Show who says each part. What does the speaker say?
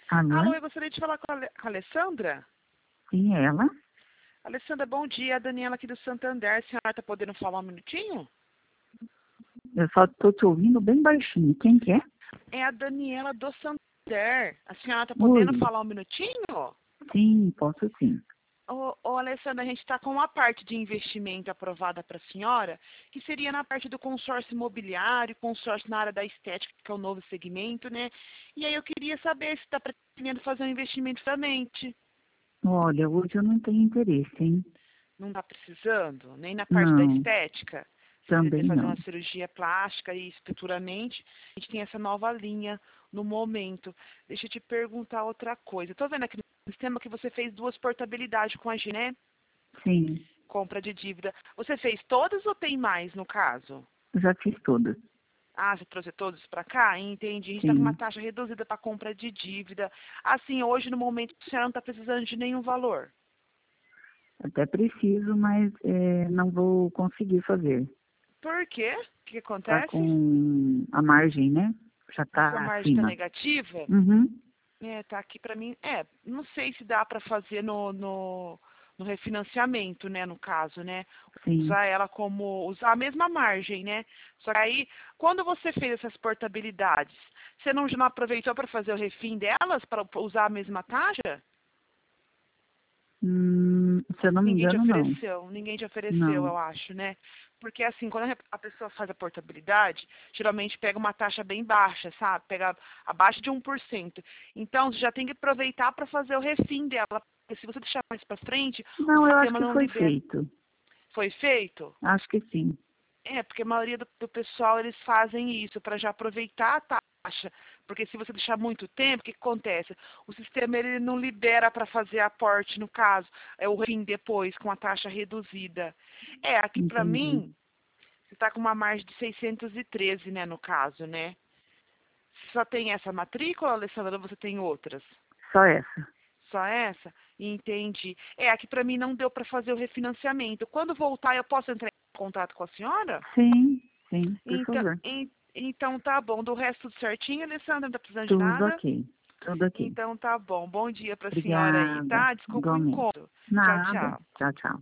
Speaker 1: Alô?
Speaker 2: Alô, eu gostaria de falar com a Alessandra.
Speaker 1: Sim, ela?
Speaker 2: Alessandra, bom dia. A Daniela aqui do Santander. A senhora está podendo falar um minutinho?
Speaker 1: Eu só estou te ouvindo bem baixinho. Quem que é?
Speaker 2: É a Daniela do Santander. A senhora está podendo
Speaker 1: Oi.
Speaker 2: falar um minutinho?
Speaker 1: Sim, posso sim.
Speaker 2: Ô, Alessandra, a gente está com uma parte de investimento aprovada para a senhora, que seria na parte do consórcio imobiliário, consórcio na área da estética, que é o novo segmento, né? E aí eu queria saber se está pretendendo fazer um investimento somente.
Speaker 1: Olha, hoje eu não tenho interesse, hein?
Speaker 2: Não está precisando? Nem na parte da
Speaker 1: Não,
Speaker 2: estética? Se
Speaker 1: também
Speaker 2: pretender fazer
Speaker 1: não.
Speaker 2: uma cirurgia plástica e futuramente, a gente tem essa nova linha no momento. Deixa eu te perguntar outra coisa. Estou vendo aqui no sistema que você fez 2 portabilidades com a G, né?
Speaker 1: Sim,
Speaker 2: Compra de dívida. Você fez todas ou tem mais no caso?
Speaker 1: já fiz todas.
Speaker 2: Ah, você trouxe todos para cá? Entendi. A gente está com uma
Speaker 1: Sim,
Speaker 2: taxa reduzida para compra de dívida. Assim, hoje, no momento, a senhora não está precisando de nenhum valor.
Speaker 1: até preciso, mas não vou conseguir fazer.
Speaker 2: Por quê? O que
Speaker 1: Tá
Speaker 2: acontece?
Speaker 1: com a margem, né? Já
Speaker 2: A sua
Speaker 1: tá
Speaker 2: margem está
Speaker 1: acima.
Speaker 2: negativa?
Speaker 1: Uhum,
Speaker 2: É, tá aqui para mim. É, não sei se dá para fazer no refinanciamento, né, no caso, né?
Speaker 1: sim.
Speaker 2: Usar ela como, usar a mesma margem, né? Só que aí, quando você fez essas portabilidades, você não aproveitou para fazer o refim delas, para usar a mesma taxa?
Speaker 1: Se eu não me engano, não.
Speaker 2: Ninguém te ofereceu,
Speaker 1: Não.
Speaker 2: eu acho, né? Porque assim, quando a pessoa faz a portabilidade, geralmente pega uma taxa bem baixa, sabe? Pega abaixo de 1%. Então, você já tem que aproveitar para fazer o refim dela. Porque se você deixar mais para frente, o
Speaker 1: Não, eu acho
Speaker 2: sistema
Speaker 1: que
Speaker 2: não
Speaker 1: foi
Speaker 2: libera.
Speaker 1: feito.
Speaker 2: Foi feito?
Speaker 1: Acho que sim.
Speaker 2: É, porque a maioria do pessoal, eles fazem isso para já aproveitar a taxa. Porque se você deixar muito tempo, o que acontece? O sistema ele não libera para fazer aporte, no caso, é o refim depois, com a taxa reduzida. É, aqui para
Speaker 1: Entendi.
Speaker 2: mim, você está com uma margem de 613, né, no caso, né? Só tem essa matrícula, Alessandra, ou você tem outras?
Speaker 1: Só essa.
Speaker 2: Só essa? Entendi. É, aqui para mim não deu para fazer o refinanciamento. Quando voltar, eu posso entrar em contato com a senhora?
Speaker 1: Sim, sim, por
Speaker 2: Então,
Speaker 1: favor.
Speaker 2: então tá bom. Do resto tudo certinho, Alessandra? Não tá precisando de
Speaker 1: Tudo
Speaker 2: nada?
Speaker 1: ok. Tudo ok.
Speaker 2: Então tá bom. Bom dia pra senhora aí,
Speaker 1: Obrigada.
Speaker 2: tá? Desculpa o
Speaker 1: Igualmente.
Speaker 2: incômodo. Tchau,
Speaker 1: Nada.
Speaker 2: tchau.
Speaker 1: Tchau, tchau.